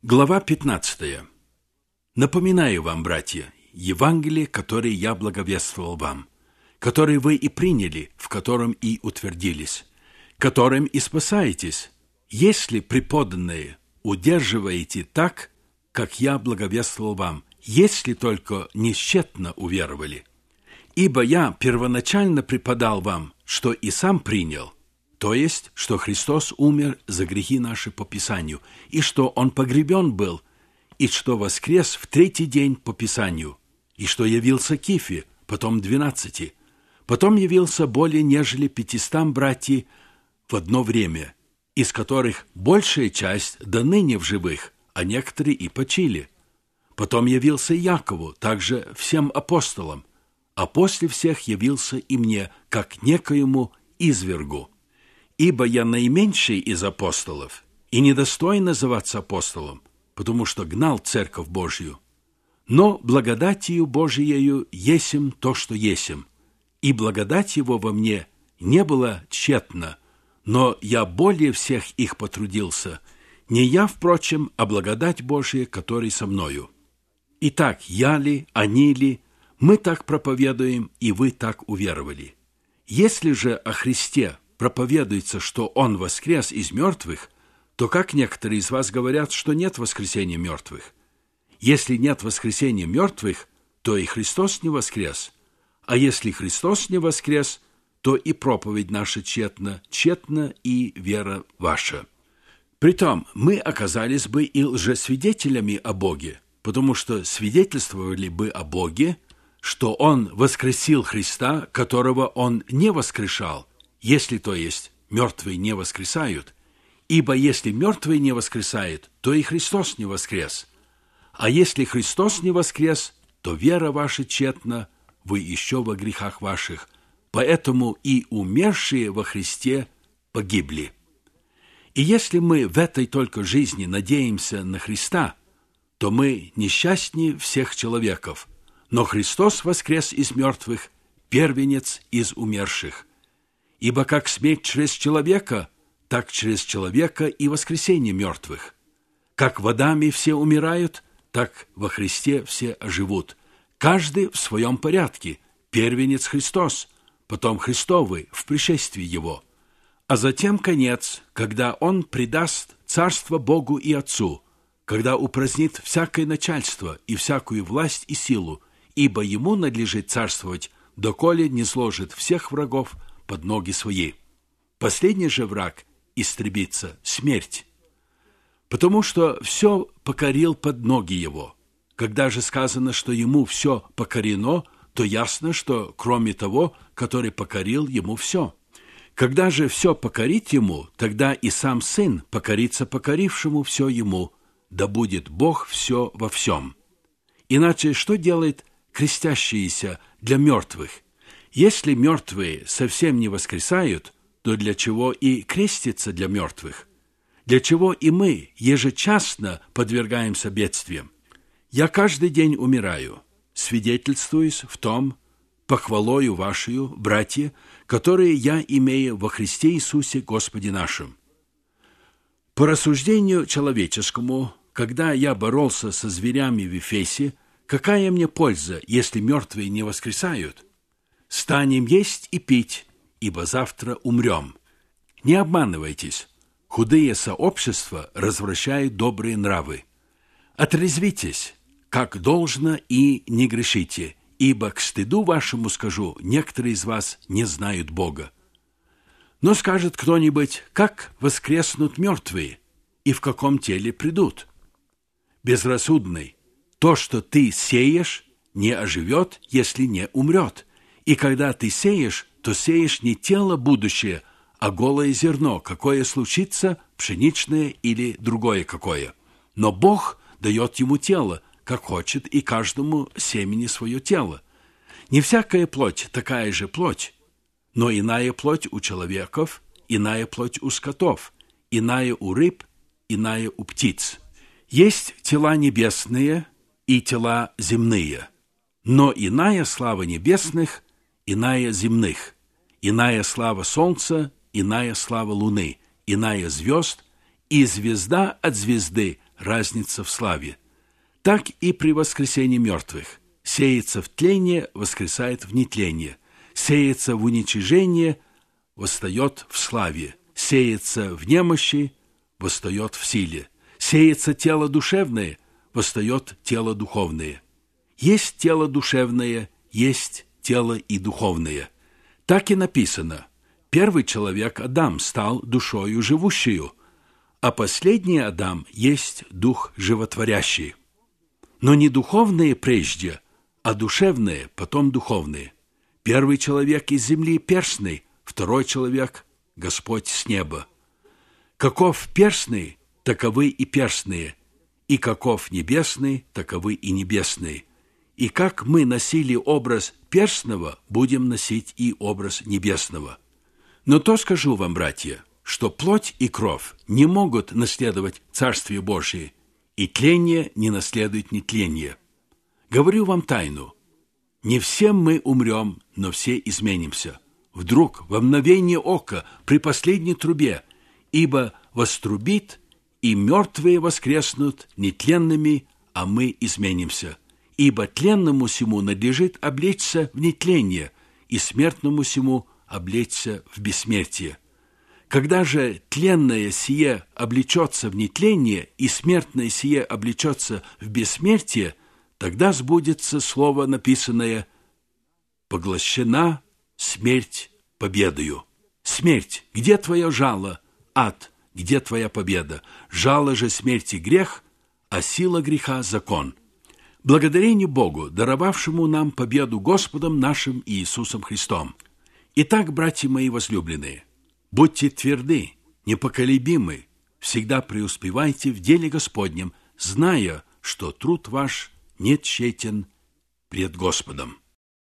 Глава 15. Напоминаю вам, братья, Евангелие, которое я благовествовал вам, которое вы и приняли, в котором и утвердились, которым и спасаетесь, если преподанное удерживаете так, как я благовествовал вам, если только несчетно уверовали. Ибо я первоначально преподал вам, что и сам принял, то есть, что Христос умер за грехи наши по Писанию, и что Он погребен был, и что воскрес в третий день по Писанию, и что явился Кифе, потом 12, потом явился более нежели 500 братьев в одно время, из которых большая часть до ныне в живых, а некоторые и почили. Потом явился Якову, также всем апостолам, а после всех явился и мне, как некоему извергу. Ибо я наименьший из апостолов, и недостоин называться апостолом, потому что гнал Церковь Божью. Но благодатью Божиею есим то, что есим, и благодать Его во мне не была тщетна, но я более всех их потрудился, не я, впрочем, а благодать Божия, которая со мною. Итак, я ли, они ли, мы так проповедуем, и вы так уверовали. Если же о Христе проповедуется, что Он воскрес из мертвых, то как некоторые из вас говорят, что нет воскресения мертвых? Если нет воскресения мертвых, то и Христос не воскрес. А если Христос не воскрес, то и проповедь наша тщетна, тщетна и вера ваша. Притом мы оказались бы и лжесвидетелями о Боге, потому что свидетельствовали бы о Боге, что Он воскресил Христа, которого Он не воскрешал, если, то есть, мертвые не воскресают, ибо если мертвые не воскресают, то и Христос не воскрес. А если Христос не воскрес, то вера ваша тщетна, вы еще во грехах ваших, поэтому и умершие во Христе погибли. И если мы в этой только жизни надеемся на Христа, то мы несчастнее всех человеков, но Христос воскрес из мертвых, первенец из умерших. Ибо как смерть через человека, так через человека и воскресение мертвых. Как в Адаме все умирают, так во Христе все оживут. Каждый в своем порядке, первенец Христос, потом Христовы в пришествии Его. А затем конец, когда Он предаст царство Богу и Отцу, когда упразднит всякое начальство и всякую власть и силу, ибо Ему надлежит царствовать, доколе не сложит всех врагов под ноги свои. Последний же враг истребится — смерть, потому что все покорил под ноги Его. Когда же сказано, что Ему все покорено, то ясно, что кроме того, который покорил Ему все. Когда же все покорит Ему, тогда и сам Сын покорится покорившему все Ему, да будет Бог все во всем. Иначе что делает крестящиеся для мертвых? Если мертвые совсем не воскресают, то для чего и креститься для мертвых? Для чего и мы ежечасно подвергаемся бедствиям? Я каждый день умираю, свидетельствуюсь в том, похвалою вашею, братья, которые я имею во Христе Иисусе Господе нашим. По рассуждению человеческому, когда я боролся со зверями в Ефесе, какая мне польза, если мертвые не воскресают? Станем есть и пить, ибо завтра умрем. Не обманывайтесь, худые сообщества развращают добрые нравы. Отрезвитесь, как должно, и не грешите, ибо к стыду вашему скажу, некоторые из вас не знают Бога. Но скажет кто-нибудь, как воскреснут мертвые, и в каком теле придут? Безрассудный, то, что ты сеешь, не оживет, если не умрет. И когда ты сеешь, то сеешь не тело будущее, а голое зерно, какое случится, пшеничное или другое какое. Но Бог дает ему тело, как хочет, и каждому семени свое тело. Не всякая плоть такая же плоть, но иная плоть у человеков, иная плоть у скотов, иная у рыб, иная у птиц. Есть тела небесные и тела земные, но иная слава небесных, иная земных, иная слава солнца, иная слава луны, иная звезд, и звезда от звезды разница в славе. Так и при воскресении мертвых. Сеется в тление, воскресает в нетление. Сеется в уничижение, восстает в славе. Сеется в немощи, восстает в силе. Сеется тело душевное, восстает тело духовное. Есть тело душевное, есть тело и духовное. Так и написано: первый человек Адам стал душою живущую, а последний Адам есть дух животворящий. Но не духовные прежде, а душевные, потом духовные. Первый человек из земли перстный, второй человек – Господь с неба. Каков перстный, таковы и перстные, и каков небесный, таковы и небесные. И как мы носили образ перстного, будем носить и образ небесного. Но то скажу вам, братья, что плоть и кровь не могут наследовать Царствие Божие, и тление не наследует нетление. Говорю вам тайну: не все мы умрем, но все изменимся. Вдруг, во мгновение ока, при последней трубе, ибо вострубит, и мертвые воскреснут нетленными, а мы изменимся. Ибо тленному сему надлежит облечься в нетление, и смертному сему облечься в бессмертие. Когда же тленное сие облечется в нетление, и смертное сие облечется в бессмертие, тогда сбудется слово, написанное: «Поглощена смерть победою». Смерть, где твое жало? Ад, где твоя победа? Жало же смерти грех, а сила греха закон. Благодарение Богу, даровавшему нам победу Господом нашим Иисусом Христом. Итак, братья мои возлюбленные, будьте тверды, непоколебимы, всегда преуспевайте в деле Господнем, зная, что труд ваш не тщетен пред Господом.